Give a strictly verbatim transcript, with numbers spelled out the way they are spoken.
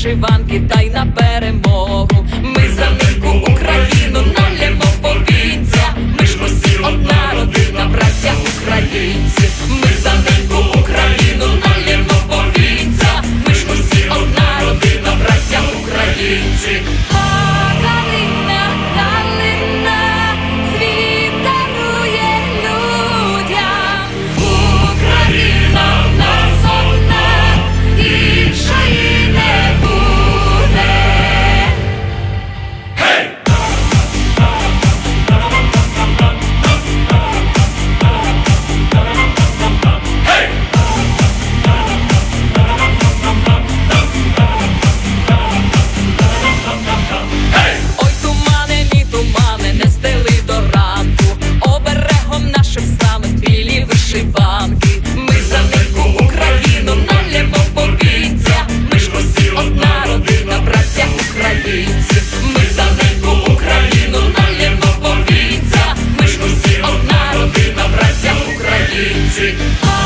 вишиванки, та й на перемогу. Ми за неньку Україну налємо повінця. Ми ж усі одна родина, браття українці. Ми за неньку Україну налємо повінця. Ми ж усі одна родина, браття українці. Ми за неньку Україну налємо повінця. Ми ж усі одна родина, браття українці. Ми за неньку Україну налємо повінця. Ми ж усі одна родина, браття українці.